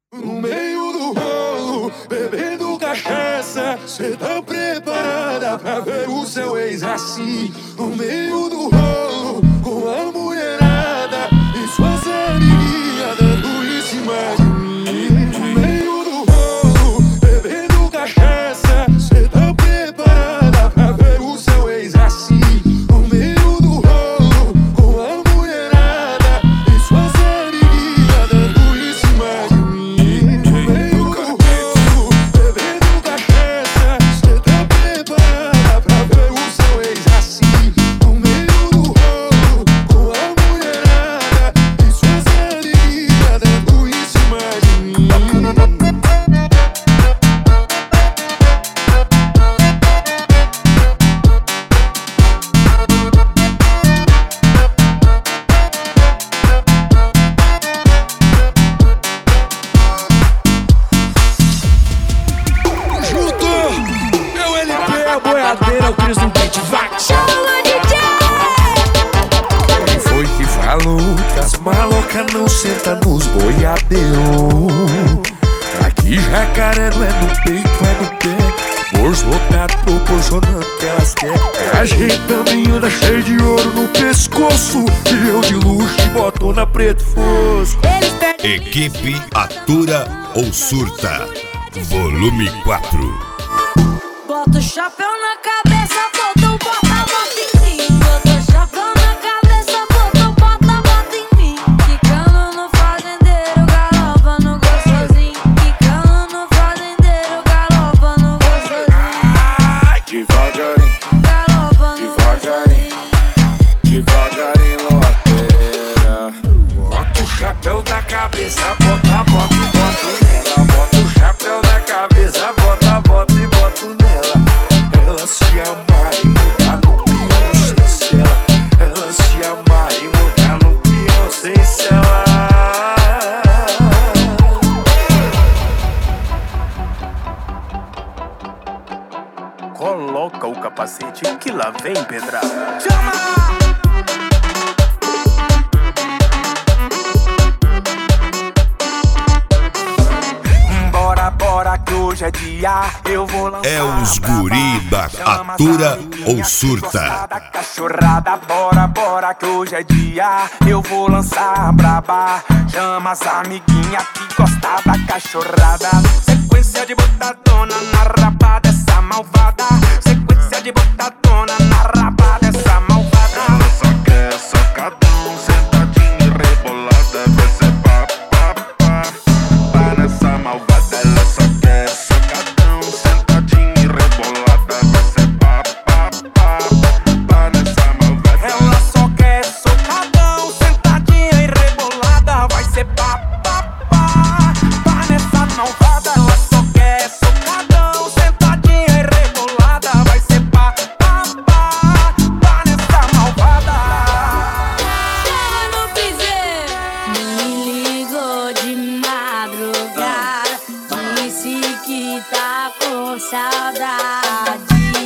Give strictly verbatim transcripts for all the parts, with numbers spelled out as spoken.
No meio do rolo, bebendo cachaça, cê tá preparada pra ver o seu ex assim? No meio do rolo, com a mulherada e suas amiguinhas dando em cima de mim. No meio do rolo, bebendo cachaça, cê tá preparada pra ver o seu ex assim? No meio do rolo, com a mulherada e suas amiguinhas dando em cima de mim. O Cris no beat, vai! Chama D J! Quem foi que falou que as malocas não sentam nos boiadeiros? Aqui jacaré não é no peito, é no pé. Bolso lotado proporcionando o que elas querem. A gente também anda cheio de ouro no pescoço, e eu de luxo e botona preto fosco. Equipe Atura ou Surta, volume quatro. Bota o chapéu na cabeça, bota o bota, bota em mim. Bota o chapéu na cabeça, bota o bota, bota em mim. Quicando no fazendeiro, galopa no gostosinho. Quicando no fazendeiro, galopa no gostosinho. Devagarinho, Galopa no devagarinho, devagarinho, loteira. Bota o chapéu na cabeça, bota, bota e bota nela. Bota o chapéu na cabeça, bota, bota e bota nela. Ela se ama e muda no pião sem cela. Ela se ama e muda no pião sem cela. Coloca o capacete que lá vem pedrada. Chama! Que hoje é dia, eu vou lançar. É os guri da Atura ou Surta. Cachorrada, bora, bora, que hoje é dia, eu vou lançar braba. Chama as amiguinhas que gostam da cachorrada. Sequência de botadona na raba dessa malvada. Sequência de botadona na raba dessa malvada. Ela só quer socadão, sentadinha e rebolada. Vai ser pá, pá, pá, pá nessa malvada. Ela só quer socadão, sentadinha e rebolada. Vai ser pá, pá, pá, pá nessa malvada. Ela só quer socadão, sentadinha e rebolada. Vai ser pá, pá, pá, pá nessa malvada. Ela só quer socadão, sentadinha e rebolada. Vai ser pá, pá, pá, pá nessa malvada. Chama no piseiro. Me ligou de madrugada, disse que tá com saudade.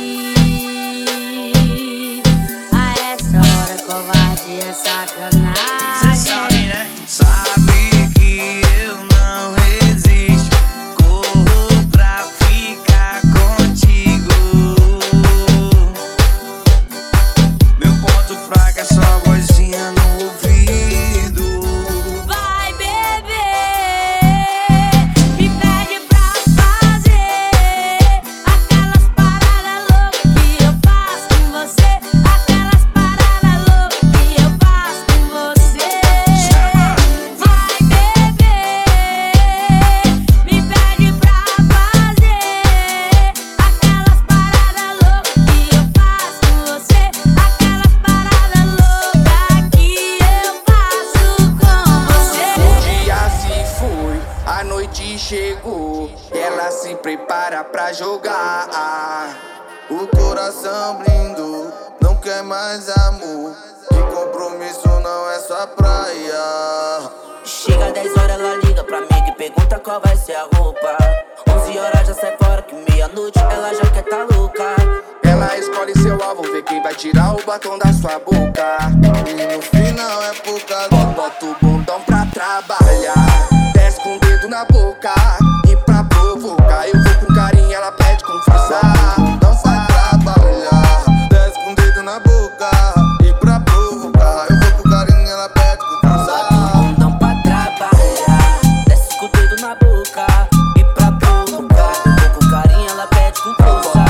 A essa hora covarde é sacanagem. Cê sabe, né? Sabe que eu não resisto. Corro pra ficar contigo. Meu ponto fraco é só vozinha no ouvido. Vai beber, me pede pra fazer aquelas paradas loucas que eu faço com você. Aquelas paradas loucas que eu faço com você. Vai beber, me pede pra fazer aquelas paradas loucas que eu faço com você. Aquelas paradas loucas que eu faço com você. O dia se foi, a noite chegou. Ela se prepara pra jogar. O coração blindou, não quer mais amor. E compromisso não é sua praia. Chega dez horas, ela liga pra mim e pergunta qual vai ser a roupa. Onze horas já sai fora, que meia-noite ela já quer tá louca. Ela escolhe seu alvo, vê quem vai tirar o batom da sua boca. E no final é por causa. Bota o bundão pra trabalhar, desce com o dedo na boca. boca. E pra provocar, eu vou com carinho, ela pede com força. Não pra trabalhar, desce com o dedo na boca. E pra provocar, eu vou com carinho, ela pede com força. Não pra trabalhar, desce com o dedo na boca. E pra provocar, eu vou com carinho, ela pede com força.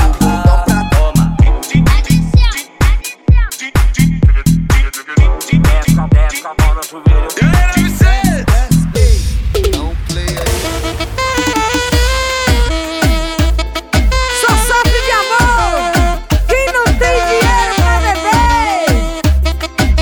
Só sofre de amor quem não tem dinheiro pra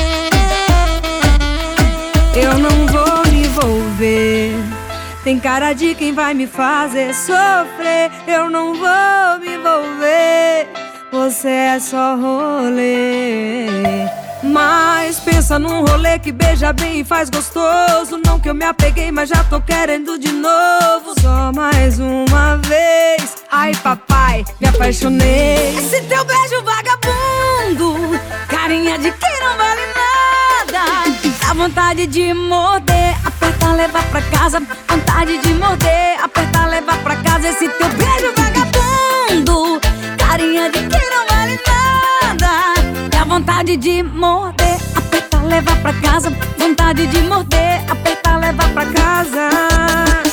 beber. Eu não vou me envolver, tem cara de quem vai me fazer sofrer. Eu não vou me envolver, você é só rolê. Mas pensa num rolê que beija bem e faz gostoso. Não que eu me apeguei, mas já tô querendo de novo. Só mais uma vez, ai papai, me apaixonei. Esse teu beijo vagabundo, carinha de quem não vale nada. Dá vontade de morder, apertar, levar pra casa. Vontade de morder, apertar, levar pra casa. Esse teu beijo vagabundo, carinha de quem não vale nada. Dá vontade de morder, apertar, levar pra casa. Vontade de morder, apertar, levar pra casa.